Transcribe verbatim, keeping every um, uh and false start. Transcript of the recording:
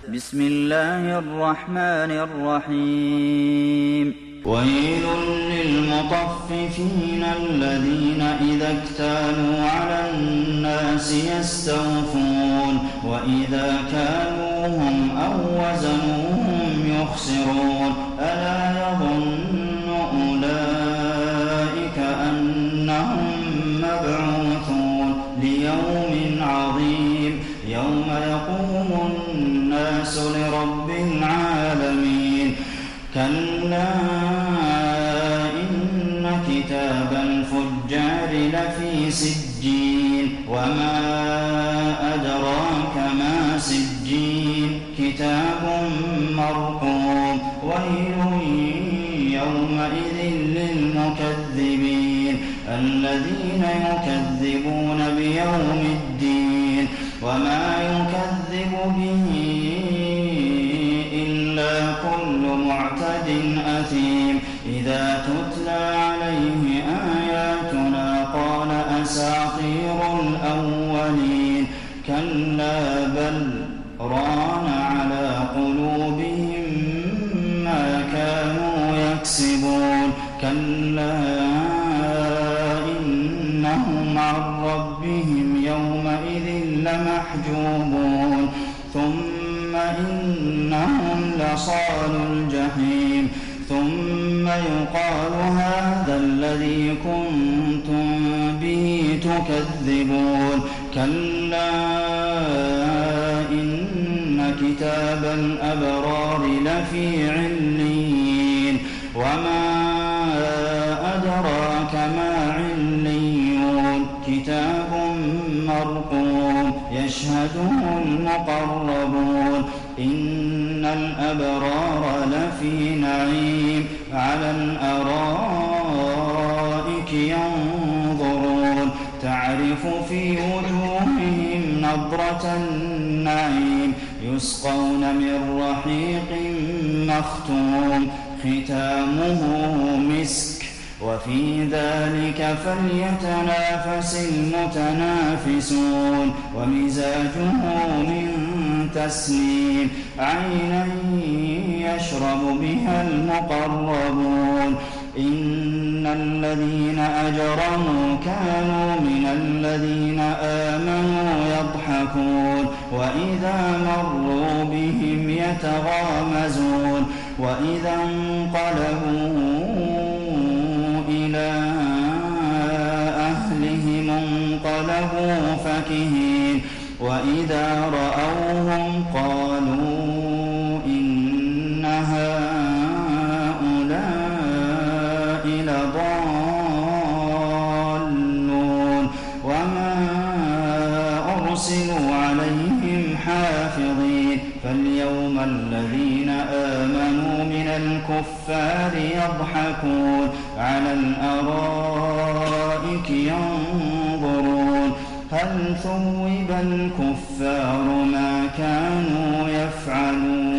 بسم الله الرحمن الرحيم ويل للمطففين الذين إذا اكتالوا على الناس يستوفون وإذا كالوهم أو وزنوهم يخسرون ألا يظن أولئك أنهم مبعوثون ليوم عظيم يوم يقوم الناس لرب العالمين كلا إن كتاب الفجار لفي سجين وما أدراك ما سجين كتاب مرقوم ويل يومئذ للمكذبين الذين يكذبون بيوم الدين وما يكذب به إلا كل معتد أثيم إذا تتلى عليه آياتنا قال أساطير الأولين كلا بل ران على قلوبهم ما كانوا يكسبون كلا إنهم عن ربهم يومئذ لمحجوبون ثم إنهم لصالو الجحيم ثم يقال هذا الذي كنتم به تكذبون كلا إن كتاب الأبرار لفي عليين وما أدراك ما عليون كتاب مرقوم يشهده المقربون إن الأبرار لفي نعيم على الأرائك ينظرون تعرف في وجوههم نضرة النعيم يسقون من رحيق مختوم ختامه مسك وفي ذلك فليتنافس المتنافسون ومزاجه من تسنيم عينا يشرب بها المقربون إن الذين أجرموا كانوا من الذين آمنوا يضحكون وإذا مروا بهم يتغامزون وإذا انقلبوا إلى أهلهم انقلبوا فكهين وإذا رأوهم قالوا إن هؤلاء لضالون وما أرسلوا عليهم حافظين فاليوم الذين آمنوا من الكفار يضحكون على الأرائك ينظرون هل ثوب الكفار ما كانوا يفعلون